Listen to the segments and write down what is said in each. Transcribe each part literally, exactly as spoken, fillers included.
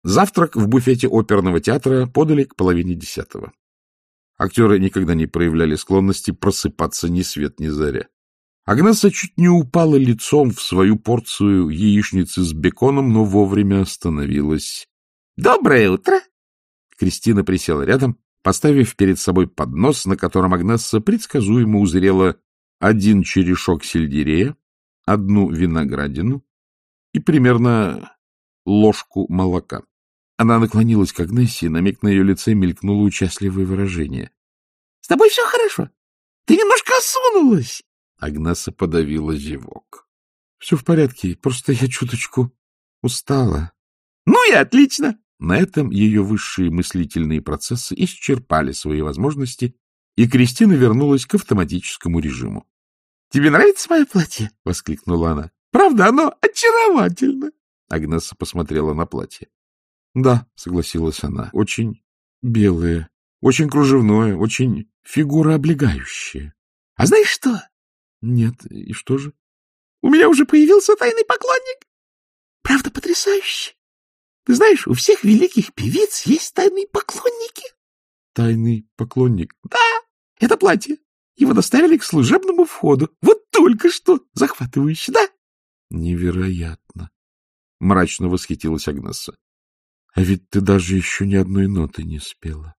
Завтрак в буфете оперного театра подали к половине десятого. Актеры никогда не проявляли склонности просыпаться ни свет ни заря. Агнесса чуть не упала лицом в свою порцию яичницы с беконом, но вовремя остановилась. — Доброе утро! Кристина присела рядом, поставив перед собой поднос, на котором Агнесса предсказуемо узрела один черешок сельдерея, одну виноградину и примерно ложку молока. Она наклонилась к Агнессе, и на миг на ее лице мелькнуло участливое выражение. — С тобой все хорошо. Ты немножко осунулась. Агнесса подавила зевок. — Все в порядке, просто я чуточку устала. — Ну и отлично. На этом ее высшие мыслительные процессы исчерпали свои возможности, и Кристина вернулась к автоматическому режиму. — Тебе нравится мое платье? — воскликнула она. — Правда, оно очаровательно. Агнесса посмотрела на платье. — Да, — согласилась она, — очень белое, очень кружевное, очень фигурооблегающее. — А знаешь что? — Нет, и что же? — У меня уже появился тайный поклонник. Правда, потрясающе. Ты знаешь, у всех великих певиц есть тайные поклонники. — Тайный поклонник? — Да, это платье. Его доставили к служебному входу. Вот только что. Захватывающе, да? — Невероятно. — мрачно восхитилась Агнесса. — А ведь ты даже еще ни одной ноты не спела.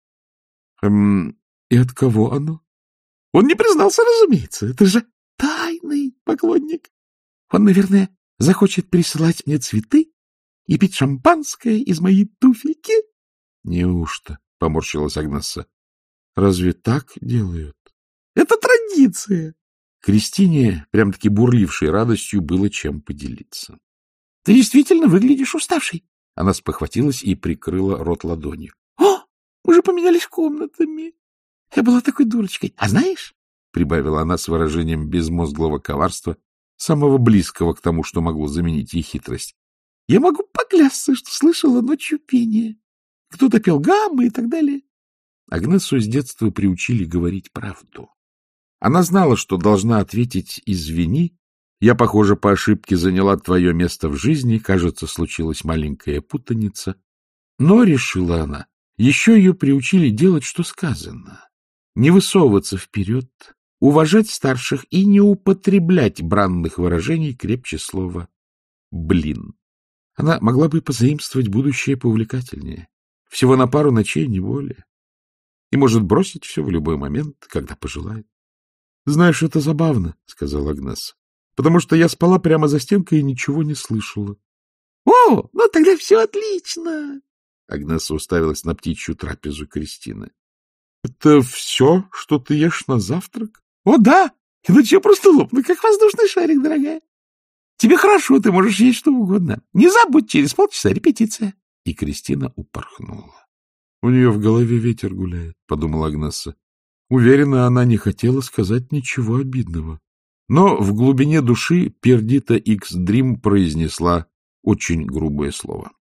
Эм, и от кого оно? — Он не признался, разумеется. Это же тайный поклонник. Он, наверное, захочет присылать мне цветы и пить шампанское из моей туфельки. — Неужто? — поморщилась Агнесса. — Разве так делают? — Это традиция. Кристине, прям-таки бурлившей радостью, было чем поделиться. — Ты действительно выглядишь уставшей. Она спохватилась и прикрыла рот ладонью. — О, мы же поменялись комнатами. Я была такой дурочкой. А знаешь, — прибавила она с выражением безмозглого коварства, самого близкого к тому, что могло заменить ей хитрость, — я могу поклясться, что слышала ночью пение. Кто-то пел гаммы и так далее. Агнессу с детства приучили говорить правду. Она знала, что должна ответить «извини». Я, похоже, по ошибке заняла твое место в жизни, кажется, случилась маленькая путаница. Но, решила она, еще ее приучили делать, что сказано. Не высовываться вперед, уважать старших и не употреблять бранных выражений крепче слова «блин». Она могла бы позаимствовать будущее поувлекательнее. Всего на пару ночей, не более. И может бросить все в любой момент, когда пожелает. — Знаешь, это забавно, — сказала Агнесса, — потому что я спала прямо за стенкой и ничего не слышала. — О, ну тогда все отлично! Агнесса уставилась на птичью трапезу Кристины. — Это все, что ты ешь на завтрак? — О, да! Иначе я просто лопну, как воздушный шарик, дорогая. Тебе хорошо, ты можешь есть что угодно. Не забудь, через полчаса репетиция. И Кристина упорхнула. — У нее в голове ветер гуляет, — подумала Агнесса. Уверена, она не хотела сказать ничего обидного. Но в глубине души Пердита Икс Дрим произнесла очень грубое слово.